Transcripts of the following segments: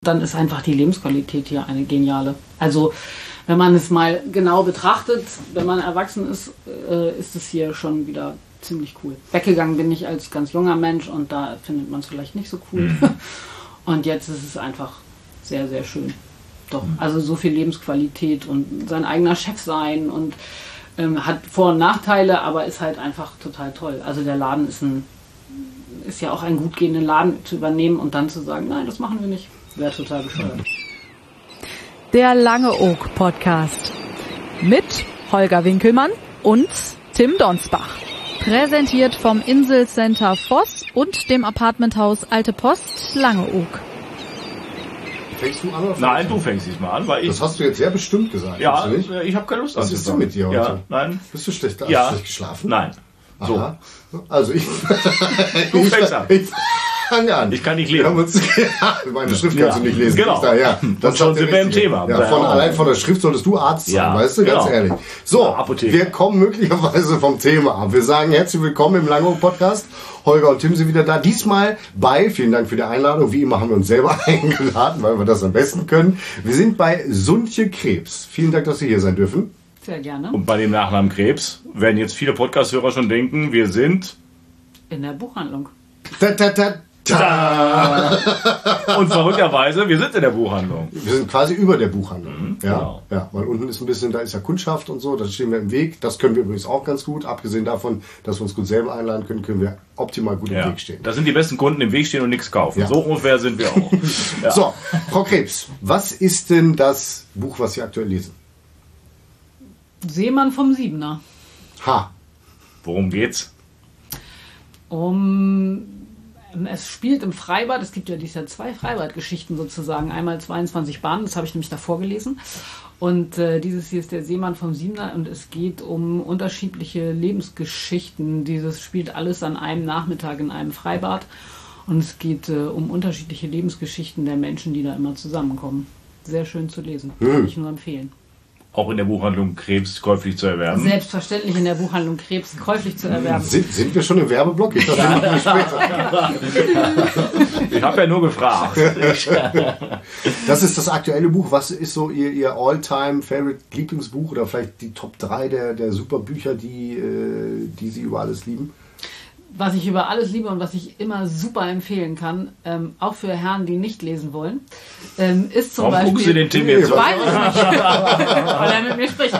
Dann ist einfach die Lebensqualität hier eine geniale. Also wenn man es mal genau betrachtet, wenn man erwachsen ist, ist es hier schon wieder ziemlich cool. Weggegangen bin ich als ganz junger Mensch und da findet man es vielleicht nicht so cool. Und jetzt ist es einfach sehr, sehr schön. Doch, also so viel Lebensqualität und sein eigener Chef sein und hat Vor- und Nachteile, aber ist halt einfach total toll. Also der Laden ist ja auch ein gut gehenden Laden zu übernehmen und dann zu sagen, nein, das machen wir nicht. Wäre total bescheuert. Der Langeoog Podcast mit Holger Winkelmann und Tim Donsbach. Präsentiert vom Inselcenter Voss und dem Apartmenthaus Alte Post Langeoog. Fängst du an? Oder Nein, du fängst diesmal an, weil ich... Das hast du jetzt sehr bestimmt gesagt. Ja, ich habe keine Lust. Was ist denn mit dir heute? Ja, nein. Bist du schlecht, Ja. schlecht geschlafen? Nein. So. Aha. Also ich... Du fängst an. Ich fange an. Ich kann nicht Wir haben lesen. uns, meine Schrift kannst du nicht lesen. Genau. Da, ja. Und schon sind wir im Thema. Ja, allein von der Schrift solltest du Arzt sein, Ja, weißt du, ganz genau. ehrlich. So, Ja, Apotheker. wir kommen möglicherweise vom Thema ab. Wir sagen herzlich willkommen im Langeoog-Podcast. Holger und Tim sind wieder da. Diesmal vielen Dank für die Einladung. Wie immer haben wir uns selber eingeladen, weil wir das am besten können. Wir sind bei Suntje Krebs. Vielen Dank, dass Sie hier sein dürfen. Sehr gerne. Und bei dem Nachnamen Krebs werden jetzt viele Podcast-Hörer schon denken, wir sind... In der Buchhandlung. Und verrückterweise, wir sind in der Buchhandlung. Wir sind quasi über der Buchhandlung. Ja, genau. ja, weil unten ist ein bisschen, da ist ja Kundschaft und so, da stehen wir im Weg. Das können wir übrigens auch ganz gut. Abgesehen davon, dass wir uns gut selber einladen können, können wir optimal gut im Ja. Weg stehen. Da sind die besten Kunden im Weg stehen und nichts kaufen. Ja. So ungefähr sind wir auch. Ja. So, Frau Krebs, was ist denn das Buch, was Sie aktuell lesen? Seemann vom Siebener. Ha, Worum geht's? Es spielt im Freibad. Es gibt ja dieses Jahr 2 Freibadgeschichten sozusagen. Einmal 22 Bahnen, das habe ich nämlich davor gelesen. Und dieses hier ist der Seemann vom Siebener und es geht um unterschiedliche Lebensgeschichten. Dieses spielt alles an einem Nachmittag in einem Freibad. Und es geht um unterschiedliche Lebensgeschichten der Menschen, die da immer zusammenkommen. Sehr schön zu lesen. Kann ich nur empfehlen. Auch in der Buchhandlung Krebs käuflich zu erwerben. Selbstverständlich in der Buchhandlung Krebs käuflich zu erwerben. sind wir schon im Werbeblock? Ich dachte, wir machen das später. Ich habe ja nur gefragt. Das ist das aktuelle Buch. Was ist so Ihr All-Time-Favorite-Lieblingsbuch oder vielleicht die Top 3 der super Bücher, die Sie über alles lieben? Was ich über alles liebe und was ich immer super empfehlen kann, auch für Herren, die nicht lesen wollen, ist zum Warum Beispiel... guckst du den Tim jetzt Weiß ich nicht, weil er mit mir spricht.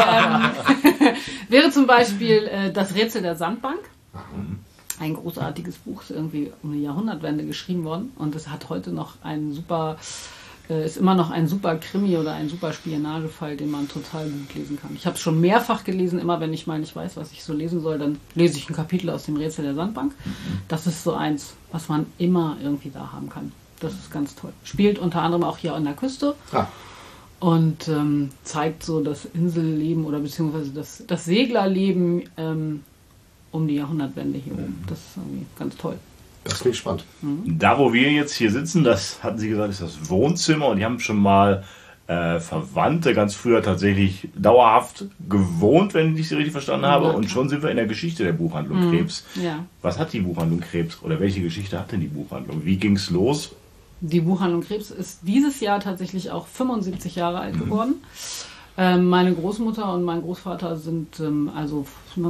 Wäre zum Beispiel Das Rätsel der Sandbank. Ein großartiges Buch, ist irgendwie um die Jahrhundertwende geschrieben worden und es hat heute noch einen super... ist immer noch ein super Krimi oder ein super Spionagefall, den man total gut lesen kann. Ich habe es schon mehrfach gelesen, immer wenn ich mal nicht weiß, was ich so lesen soll, dann lese ich ein Kapitel aus dem Rätsel der Sandbank. Das ist so eins, was man immer irgendwie da haben kann. Das ist ganz toll. Spielt unter anderem auch hier an der Küste und zeigt so das Inselleben oder beziehungsweise das Seglerleben um die Jahrhundertwende hier oben. Das ist irgendwie ganz toll. Das klingt spannend. Da, wo wir jetzt hier sitzen, das hatten Sie gesagt, ist das Wohnzimmer und die haben schon mal Verwandte ganz früher tatsächlich dauerhaft gewohnt, wenn ich Sie richtig verstanden habe. Und schon sind wir in der Geschichte der Buchhandlung Krebs. Ja. Was hat die Buchhandlung Krebs oder welche Geschichte hat denn die Buchhandlung? Wie ging es los? Die Buchhandlung Krebs ist dieses Jahr tatsächlich auch 75 Jahre alt geworden. Meine Großmutter und mein Großvater sind also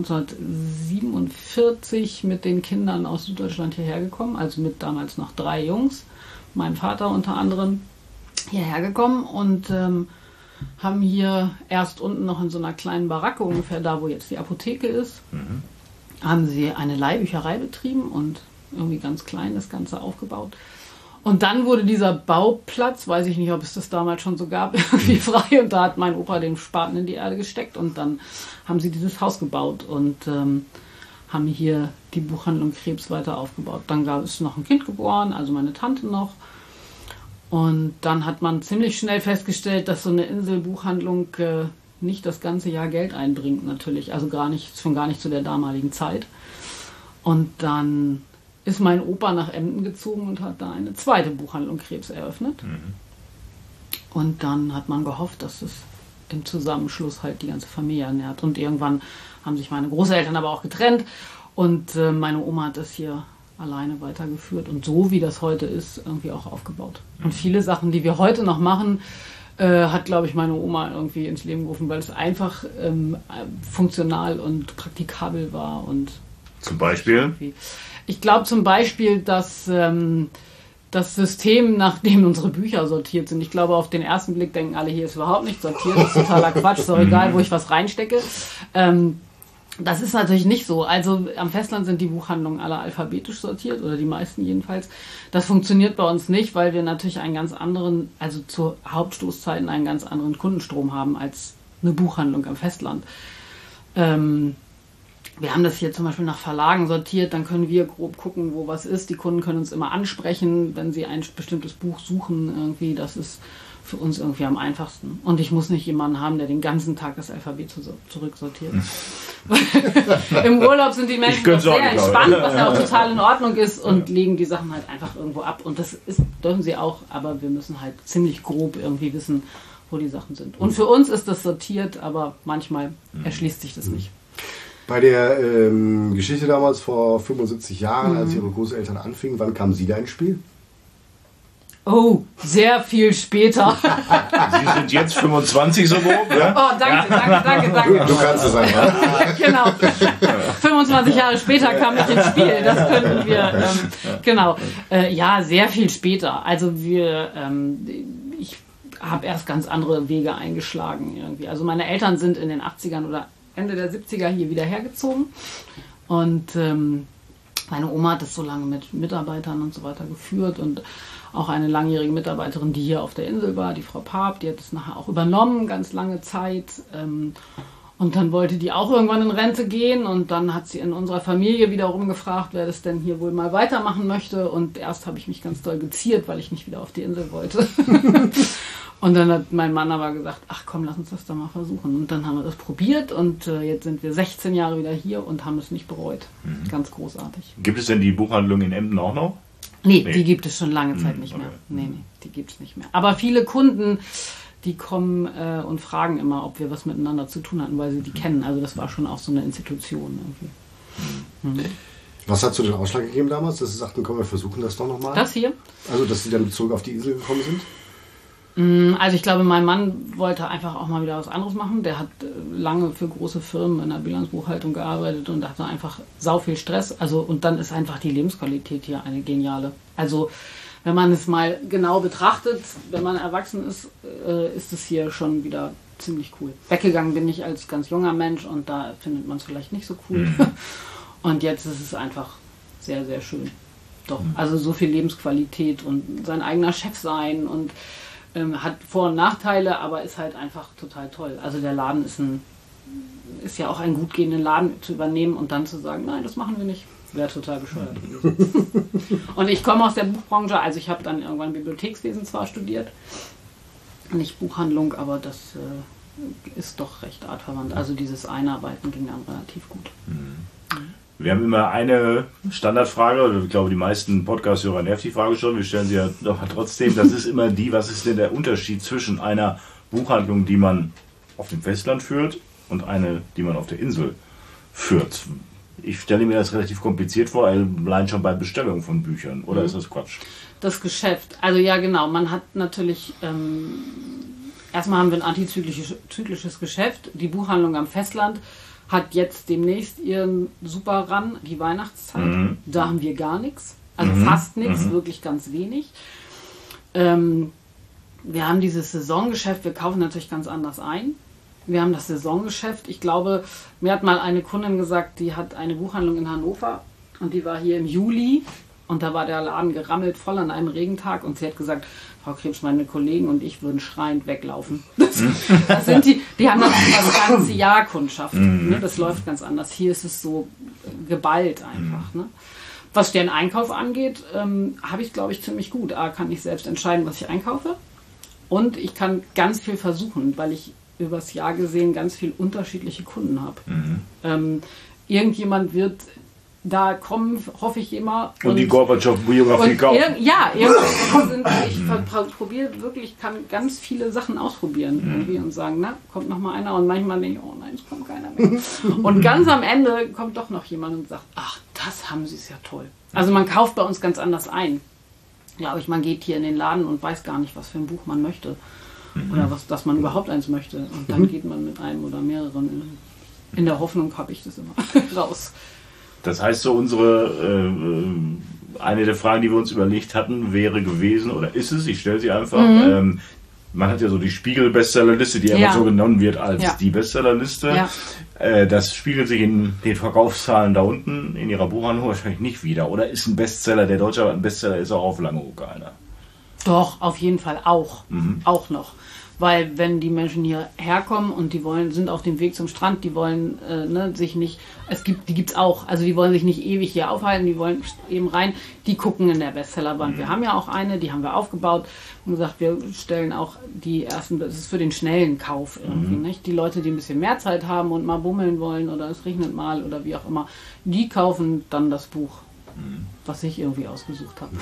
1947 mit den Kindern aus Süddeutschland hierher gekommen, also mit damals noch 3 Jungs, mein Vater unter anderem, hierher gekommen und haben hier erst unten noch in so einer kleinen Baracke, ungefähr da, wo jetzt die Apotheke ist, haben sie eine Leihbücherei betrieben und irgendwie ganz klein das Ganze aufgebaut. Und dann wurde dieser Bauplatz, weiß ich nicht, ob es das damals schon so gab, irgendwie frei. Und da hat mein Opa den Spaten in die Erde gesteckt. Und dann haben sie dieses Haus gebaut und haben hier die Buchhandlung Krebs weiter aufgebaut. Dann ist noch ein Kind geboren, also meine Tante noch. Und dann hat man ziemlich schnell festgestellt, dass so eine Inselbuchhandlung nicht das ganze Jahr Geld einbringt natürlich. Also schon gar nicht zu der damaligen Zeit. Und dann ist mein Opa nach Emden gezogen und hat da eine zweite Buchhandlung Krebs eröffnet. Und dann hat man gehofft, dass es im Zusammenschluss halt die ganze Familie ernährt. Und irgendwann haben sich meine Großeltern aber auch getrennt und meine Oma hat das hier alleine weitergeführt und so, wie das heute ist, irgendwie auch aufgebaut. Und viele Sachen, die wir heute noch machen, hat, glaube ich, meine Oma irgendwie ins Leben gerufen, weil es einfach funktional und praktikabel war. Und zum Beispiel? Ich glaube zum Beispiel, dass das System, nach dem unsere Bücher sortiert sind, ich glaube, auf den ersten Blick denken alle, hier ist überhaupt nicht sortiert, das ist totaler Quatsch, ist doch egal, wo ich was reinstecke. Das ist natürlich nicht so. Also am Festland sind die Buchhandlungen alle alphabetisch sortiert oder die meisten jedenfalls. Das funktioniert bei uns nicht, weil wir natürlich einen ganz anderen, also zu Hauptstoßzeiten einen ganz anderen Kundenstrom haben als eine Buchhandlung am Festland. Wir haben das hier zum Beispiel nach Verlagen sortiert, dann können wir grob gucken, wo was ist. Die Kunden können uns immer ansprechen, wenn sie ein bestimmtes Buch suchen. Irgendwie, das ist für uns irgendwie am einfachsten. Und ich muss nicht jemanden haben, der den ganzen Tag das Alphabet zurücksortiert. Im Urlaub sind die Menschen doch sehr entspannt, was ja auch total in Ordnung ist und legen die Sachen halt einfach irgendwo ab. Und das dürfen sie auch, aber wir müssen halt ziemlich grob irgendwie wissen, wo die Sachen sind. Und für uns ist das sortiert, aber manchmal erschließt sich das nicht. Bei der Geschichte damals vor 75 Jahren, als Ihre Großeltern anfingen, wann kamen Sie da ins Spiel? Oh, sehr viel später. Sie sind jetzt 25 so grob, ne? Oh, danke. Du kannst es einfach. Genau. 25 Jahre später kam ich ins Spiel. Das könnten wir. Genau. Ja, sehr viel später. Also ich habe erst ganz andere Wege eingeschlagen irgendwie. Also meine Eltern sind in den 80ern oder Ende der 70er hier wieder hergezogen. Und meine Oma hat das so lange mit Mitarbeitern und so weiter geführt und auch eine langjährige Mitarbeiterin, die hier auf der Insel war, die Frau Paap, die hat es nachher auch übernommen, ganz lange Zeit. Und dann wollte die auch irgendwann in Rente gehen und dann hat sie in unserer Familie wiederum gefragt, wer das denn hier wohl mal weitermachen möchte. Und erst habe ich mich ganz doll geziert, weil ich nicht wieder auf die Insel wollte. Und dann hat mein Mann aber gesagt, ach komm, lass uns das doch mal versuchen. Und dann haben wir das probiert und jetzt sind wir 16 Jahre wieder hier und haben es nicht bereut. Ganz großartig. Gibt es denn die Buchhandlung in Emden auch noch? Nee, die gibt es schon lange Zeit nicht mehr. Nee, die gibt es nicht mehr. Aber viele Kunden, die kommen und fragen immer, ob wir was miteinander zu tun hatten, weil sie die kennen. Also das war schon auch so eine Institution irgendwie. Was hat so den Ausschlag gegeben damals, dass Sie sagten, komm, wir versuchen das doch nochmal? Das hier? Also, dass Sie dann zurück auf die Insel gekommen sind? Also ich glaube, mein Mann wollte einfach auch mal wieder was anderes machen. Der hat lange für große Firmen in der Bilanzbuchhaltung gearbeitet und hatte einfach sau viel Stress. Also und dann ist einfach die Lebensqualität hier eine geniale. Also wenn man es mal genau betrachtet, wenn man erwachsen ist, ist es hier schon wieder ziemlich cool. Weggegangen bin ich als ganz junger Mensch und da findet man es vielleicht nicht so cool. Und jetzt ist es einfach sehr, sehr schön. Doch, also so viel Lebensqualität und sein eigener Chef sein und hat Vor- und Nachteile, aber ist halt einfach total toll. Also der Laden ist ja auch ein gut gehenden Laden zu übernehmen und dann zu sagen, nein, das machen wir nicht, wäre total bescheuert gewesen. Und ich komme aus der Buchbranche, also ich habe dann irgendwann Bibliothekswesen zwar studiert, nicht Buchhandlung, aber das ist doch recht artverwandt. Also dieses Einarbeiten ging dann relativ gut. Wir haben immer eine Standardfrage, ich glaube, die meisten Podcast-Hörer nervt die Frage schon, wir stellen sie ja doch trotzdem. Das ist immer die, was ist denn der Unterschied zwischen einer Buchhandlung, die man auf dem Festland führt und eine, die man auf der Insel führt? Ich stelle mir das relativ kompliziert vor, allein schon bei Bestellung von Büchern, oder ist das Quatsch? Das Geschäft, also ja genau, man hat natürlich, erstmal haben wir ein antizyklisches Geschäft, die Buchhandlung am Festland hat jetzt demnächst ihren super Run, die Weihnachtszeit. Da haben wir gar nichts. Also fast nichts, wirklich ganz wenig. Wir haben dieses Saisongeschäft, wir kaufen natürlich ganz anders ein. Wir haben das Saisongeschäft. Ich glaube, mir hat mal eine Kundin gesagt, die hat eine Buchhandlung in Hannover und die war hier im Juli und da war der Laden gerammelt voll an einem Regentag und sie hat gesagt, Frau Krebs, meine Kollegen und ich würden schreiend weglaufen. Das sind die haben das ganze Jahr Kundschaften. Ne? Das läuft ganz anders. Hier ist es so geballt einfach. Ne? Was den Einkauf angeht, habe ich, glaube ich, ziemlich gut. Kann ich selbst entscheiden, was ich einkaufe. Und ich kann ganz viel versuchen, weil ich übers Jahr gesehen ganz viel unterschiedliche Kunden habe. Irgendjemand wird da kommen, hoffe ich immer. Und die Gorbatschow-Biografie kaufen. Ich probiere wirklich, kann ganz viele Sachen ausprobieren irgendwie und sagen, na, kommt noch mal einer und manchmal denke ich, oh nein, es kommt keiner mehr. Und ganz am Ende kommt doch noch jemand und sagt, ach, das haben sie es ja toll. Also man kauft bei uns ganz anders ein. Glaube ich, man geht hier in den Laden und weiß gar nicht, was für ein Buch man möchte. Oder dass man überhaupt eins möchte. Und dann geht man mit einem oder mehreren in der Hoffnung, habe ich das immer raus. Das heißt, so eine der Fragen, die wir uns überlegt hatten, wäre gewesen, oder ist es, ich stelle sie einfach, man hat ja so die Spiegel-Bestsellerliste, die immer so genommen wird als die Bestsellerliste. Ja. Das spiegelt sich in den Verkaufszahlen da unten in Ihrer Buchhandlung wahrscheinlich nicht wieder. Oder ist ein Bestseller, der deutsche ein Bestseller ist auch auf Langeoog einer? Doch, auf jeden Fall auch. Auch noch. Weil wenn die Menschen hierher kommen und die sind auf dem Weg zum Strand, die wollen sich nicht, die gibt's auch, also die wollen sich nicht ewig hier aufhalten, die wollen eben rein, die gucken in der Bestsellerband. Wir haben ja auch eine, die haben wir aufgebaut und gesagt, wir stellen auch die ersten, das ist für den schnellen Kauf irgendwie, nicht? Die Leute, die ein bisschen mehr Zeit haben und mal bummeln wollen oder es regnet mal oder wie auch immer, die kaufen dann das Buch, was ich irgendwie ausgesucht habe.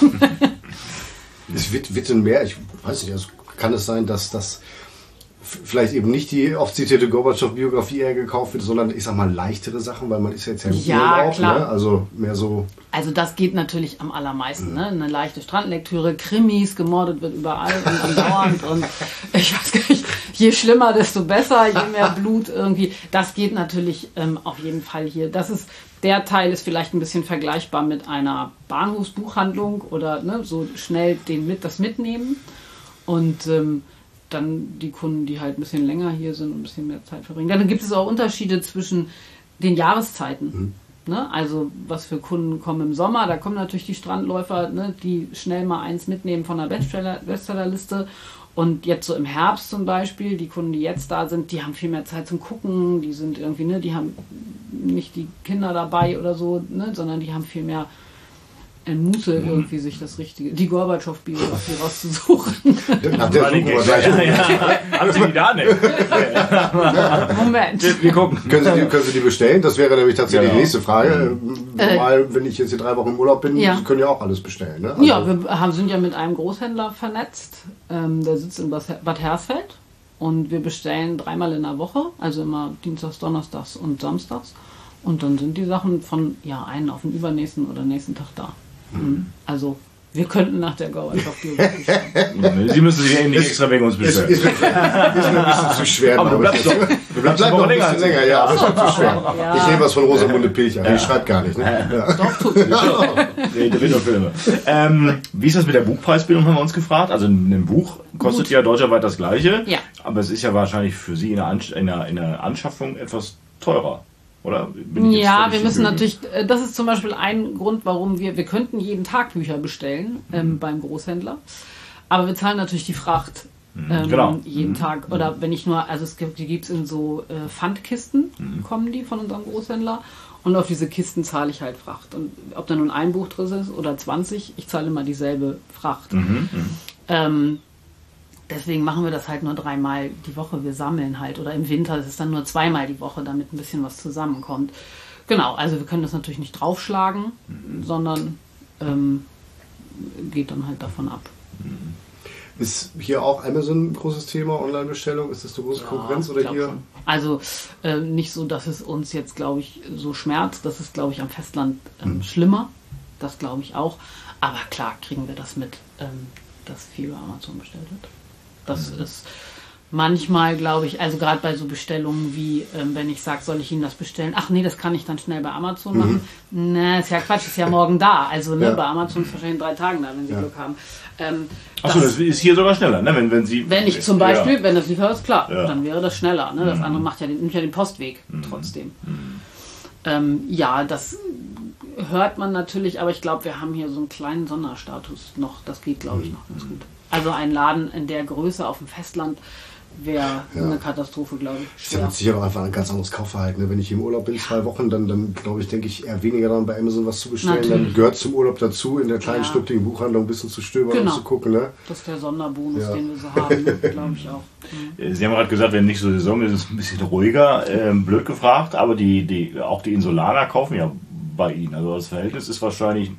Es wird denn mehr, ich weiß nicht, also kann es sein, dass das vielleicht eben nicht die oft zitierte Gorbatschow-Biografie eher gekauft wird, sondern ich sag mal leichtere Sachen, weil man ist jetzt ja im Urlaub, klar. Ne? Also mehr so. Also das geht natürlich am allermeisten, ne? Eine leichte Strandlektüre, Krimis, gemordet wird überall und andauernd und ich weiß gar nicht, je schlimmer, desto besser, je mehr Blut irgendwie. Das geht natürlich auf jeden Fall hier. Der Teil ist vielleicht ein bisschen vergleichbar mit einer Bahnhofsbuchhandlung oder so schnell das mitnehmen. Und dann die Kunden, die halt ein bisschen länger hier sind und ein bisschen mehr Zeit verbringen. Dann gibt es auch Unterschiede zwischen den Jahreszeiten. Ne? Also was für Kunden kommen im Sommer, da kommen natürlich die Strandläufer, ne, die schnell mal eins mitnehmen von der Bestsellerliste. Und jetzt so im Herbst zum Beispiel, die Kunden, die jetzt da sind, die haben viel mehr Zeit zum Gucken, die sind irgendwie, ne, die haben nicht die Kinder dabei oder so, ne, sondern die haben viel mehr Muße, irgendwie sich die Gorbatschow-Biografie rauszusuchen. Nach der Haben Sie die da nicht? Moment. Wir gucken. Können Sie die bestellen? Das wäre nämlich tatsächlich die nächste Frage. Normal, wenn ich jetzt hier 3 Wochen im Urlaub bin, Sie können ja auch alles bestellen. Ne? Also ja, wir sind ja mit einem Großhändler vernetzt. Der sitzt in Bad Hersfeld. Und wir bestellen 3-mal in der Woche, also immer Dienstags, Donnerstags und Samstags. Und dann sind die Sachen von einen auf den übernächsten oder nächsten Tag da. Also wir könnten nach der Gorbatschow-Biografie schauen. Sie müssen sich ja nicht extra wegen uns bestellen. Ist mir ein bisschen zu schwer. Aber du bleibst noch ein bisschen länger. Ja, aber ist schon zu schwer. Ja. Ich nehme was von Rosamunde Pilcher. Ja. Ich schreibe gar nicht. Ne? Ja. Doch, tut mir. Filme. Wie ist das mit der Buchpreisbildung, haben wir uns gefragt. Also ein Buch kostet ja deutschlandweit das Gleiche. Ja. Aber es ist ja wahrscheinlich für Sie in der Anschaffung etwas teurer. Oder? Ja, wir müssen natürlich, das ist zum Beispiel ein Grund, warum wir könnten jeden Tag Bücher bestellen beim Großhändler, aber wir zahlen natürlich die Fracht jeden Tag. Oder wenn ich nur, also die gibt es in so Pfandkisten, kommen die von unserem Großhändler und auf diese Kisten zahle ich halt Fracht. Und ob da nun ein Buch drin ist oder 20, ich zahle immer dieselbe Fracht. Deswegen machen wir das halt nur 3-mal die Woche. Wir sammeln halt. Oder im Winter ist es dann nur 2-mal die Woche, damit ein bisschen was zusammenkommt. Genau, also wir können das natürlich nicht draufschlagen, sondern geht dann halt davon ab. Ist hier auch Amazon ein großes Thema, Online-Bestellung? Ist das eine große Konkurrenz oder hier? Schon. Also nicht so, dass es uns jetzt, glaube ich, so schmerzt. Das ist, glaube ich, am Festland schlimmer. Das glaube ich auch. Aber klar kriegen wir das mit, dass viel über Amazon bestellt wird. Das ist manchmal, glaube ich, also gerade bei so Bestellungen wie, wenn ich sage, soll ich Ihnen das bestellen? Ach nee, das kann ich dann schnell bei Amazon machen. Ne, ist ja Quatsch, ist ja morgen da. Also bei Amazon ist wahrscheinlich in 3 Tagen da, wenn Sie Glück haben. Achso, das ist hier sogar schneller, ne? Wenn ich zum Beispiel, wenn das Lieferant ist, klar, dann wäre das schneller. Ne? Das andere nimmt ja den Postweg trotzdem. Das hört man natürlich, aber ich glaube, wir haben hier so einen kleinen Sonderstatus noch. Das geht, glaube ich, noch ganz gut. Also ein Laden in der Größe auf dem Festland wäre eine Katastrophe, glaube ich. Ich habe sicher auch einfach ein ganz anderes Kaufverhalten. Wenn ich im Urlaub bin, 2 Wochen, dann glaube ich, denke ich eher weniger daran, bei Amazon was zu bestellen. Natürlich. Dann gehört zum Urlaub dazu, in der kleinen stücklichen Buchhandlung ein bisschen zu stöbern und zu gucken. Ne? Das ist der Sonderbonus, den wir so haben, glaube ich auch. Sie haben gerade gesagt, wenn nicht so Saison ist, ist es ein bisschen ruhiger. Blöd gefragt, aber auch die Insulaner kaufen ja bei Ihnen. Also das Verhältnis ist wahrscheinlich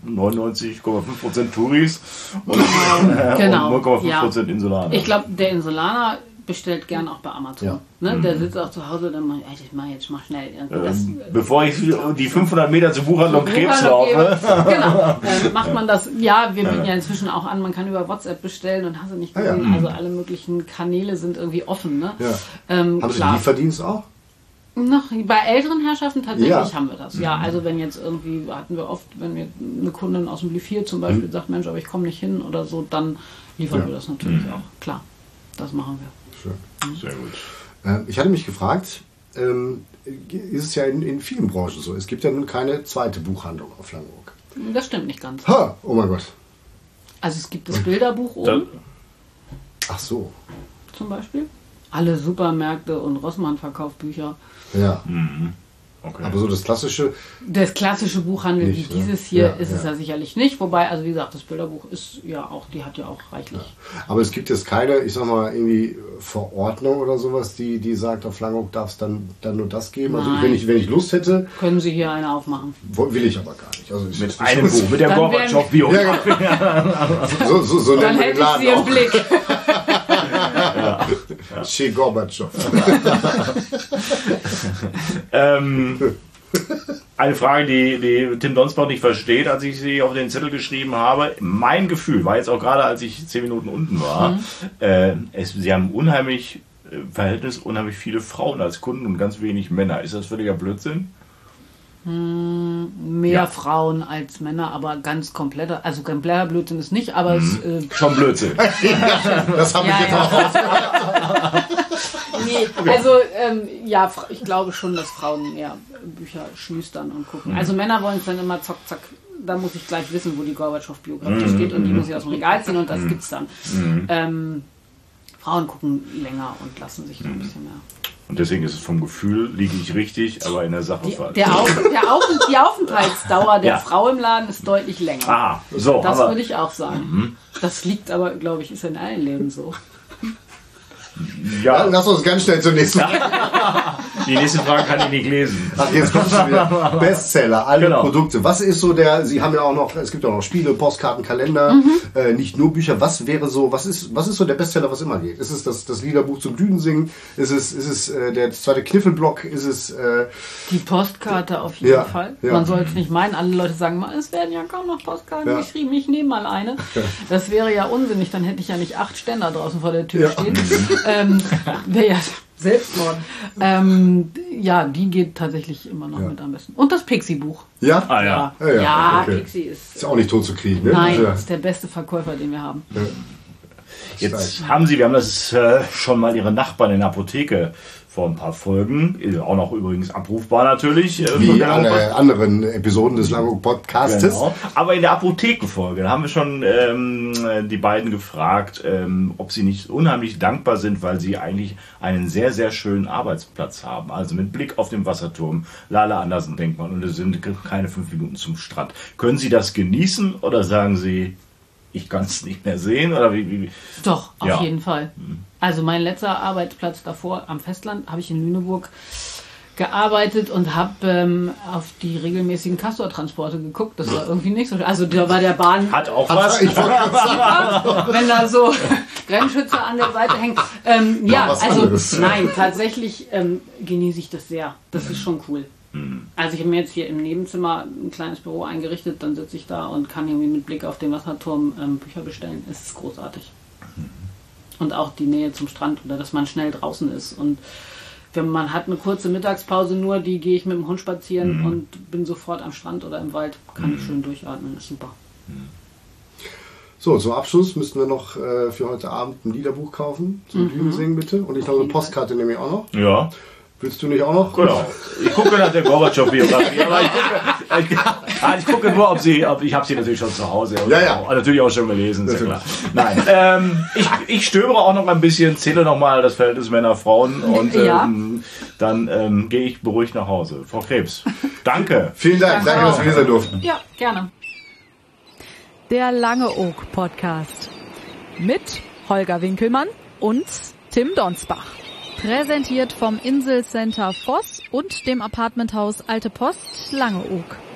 99,5% Touris und 0,5% Insulaner. Ich glaube, der Insulaner bestellt gern auch bei Amazon. Ja. Ne? Der sitzt auch zu Hause, dann macht ich mach jetzt mal schnell. Bevor ich die 500 Meter zum Buchhandlung Krebs laufe. Genau, macht man das. Ja, wir bieten ja inzwischen auch an, man kann über WhatsApp bestellen und hast du nicht gesehen. Also alle möglichen Kanäle sind irgendwie offen. Ne? Ja. Haben Sie Lieferdienst auch? Noch bei älteren Herrschaften tatsächlich haben wir das. Ja, also wenn jetzt irgendwie, hatten wir oft, wenn wir eine Kundin aus dem Livier zum Beispiel sagt, Mensch, aber ich komme nicht hin oder so, dann liefern wir das natürlich auch. Klar, das machen wir. Schön. Sehr gut. Ich hatte mich gefragt, ist es ja in vielen Branchen so, es gibt ja nun keine zweite Buchhandlung auf Langeoog. Das stimmt nicht ganz. Ha, oh mein Gott. Also es gibt das Bilderbuch oben. Ach so. Zum Beispiel. Alle Supermärkte und Rossmann verkauft Bücher. Ja. Okay. Aber so das klassische. Das klassische Buchhandel wie Nicht, dieses hier ist es ja sicherlich nicht. Wobei, also wie gesagt, das Bilderbuch ist ja auch, die hat ja auch reichlich. Aber es gibt jetzt keine, ich sag mal, irgendwie Verordnung oder sowas, die sagt, auf Langeoog darf es dann nur das geben. Also Nein. wenn ich Lust hätte, Können Sie hier eine aufmachen? will ich aber gar nicht. Also Mit einem Buch, mit der Dann Gorbatschow-Biografie. so Dann nennen wir den hätte ich Laden Sie im auch. Blick. Che Gorbatschow. Eine Frage, die Tim Donsbach nicht versteht, als ich sie auf den Zettel geschrieben habe. Mein Gefühl war jetzt auch gerade, als ich 10 Minuten unten war, sie haben Verhältnis unheimlich viele Frauen als Kunden und ganz wenig Männer. Ist das völliger Blödsinn? Mehr Frauen als Männer, aber ganz kompletter, also kompletter Blödsinn ist nicht, aber es Schon Blödsinn. Das habe ich jetzt auch. nee, also ich glaube schon, dass Frauen mehr Bücher schlüstern und gucken. Also Männer wollen es dann immer zack, zack, da muss ich gleich wissen, wo die Gorbatschow-Biografie steht und die muss ich aus dem Regal ziehen und das gibt's dann. Frauen gucken länger und lassen sich da ein bisschen mehr. Und deswegen ist es vom Gefühl, liege ich richtig, aber in der Sache falsch. Die Aufenthaltsdauer der Frau im Laden ist deutlich länger. Ah, so. Das aber würde ich auch sagen. Das liegt aber, glaube ich, ist in allen Leben so. Ja, lass uns ganz schnell zur nächsten Frage. Die nächste Frage kann ich nicht lesen. Ach, jetzt kommt schon wieder. Bestseller, alle Genau. Produkte. Was ist so Sie haben ja auch noch, es gibt auch noch Spiele, Postkarten, Kalender, nicht nur Bücher. Was ist so der Bestseller, was immer geht? Ist es das Liederbuch zum Düdensingen? Ist es der zweite Kniffelblock? Ist es Die Postkarte auf jeden Fall. Ja. Man soll es nicht meinen. Alle Leute sagen mal, es werden ja kaum noch Postkarten geschrieben. Ich nehme mal eine. Das wäre ja unsinnig. Dann hätte ich ja nicht 8 Ständer draußen vor der Tür stehen. Wäre ja Selbstmord. Die geht tatsächlich immer noch mit am besten. Und das Pixie-Buch. Ja? Ah ja. Ja, okay. Pixie ist... Ist auch nicht tot zu kriegen, ne? Nein, Ja. ist der beste Verkäufer, den wir haben. Jetzt wir haben das schon mal ihre Nachbarn in der Apotheke vor ein paar Folgen, auch noch übrigens abrufbar natürlich. Wie alle anderen Episoden des Langeoog Podcastes. Genau. Aber in der Apothekenfolge, da haben wir schon die beiden gefragt, ob sie nicht unheimlich dankbar sind, weil sie eigentlich einen sehr, sehr schönen Arbeitsplatz haben. Also mit Blick auf den Wasserturm, Lala Andersen Denkmal und es sind keine 5 Minuten zum Strand. Können Sie das genießen oder sagen Sie, ich kann es nicht mehr sehen? Oder wie? Doch, auf jeden Fall. Also mein letzter Arbeitsplatz davor am Festland habe ich in Lüneburg gearbeitet und habe auf die regelmäßigen Castor-Transporte geguckt. Das war irgendwie nicht so. Also da war der Bahn... Hat auch was. Ich wollte gerade sagen, wenn da so Grenzschützer an der Seite hängen. was anderes. Nein, tatsächlich genieße ich das sehr. Das ist schon cool. Also ich habe mir jetzt hier im Nebenzimmer ein kleines Büro eingerichtet, dann sitze ich da und kann irgendwie mit Blick auf den Wasserturm Bücher bestellen. Es ist großartig. Und auch die Nähe zum Strand oder dass man schnell draußen ist. Und wenn man hat eine kurze Mittagspause nur, die gehe ich mit dem Hund spazieren und bin sofort am Strand oder im Wald, kann ich schön durchatmen, ist super. So, zum Abschluss müssten wir noch für heute Abend ein Liederbuch kaufen. Zum Düdensingen bitte. Und ich glaube, eine Postkarte nehme ich auch noch. Ja. Willst du nicht auch noch? Genau. Ich gucke nach der Gorbatschow-Biografie, aber ich gucke nur, ich habe sie natürlich schon zu Hause. Ja. Und natürlich auch schon gelesen, ist ja klar. Nein, ich stöbere auch noch ein bisschen, zähle nochmal das Verhältnis Männer-Frauen und dann gehe ich beruhigt nach Hause. Frau Krebs, danke. Vielen Dank, danke, dass wir hier sein durften. Ja, gerne. Der Langeoog Podcast mit Holger Winkelmann und Tim Donsbach. Präsentiert vom Inselcenter Voss und dem Apartmenthaus Alte Post Langeoog.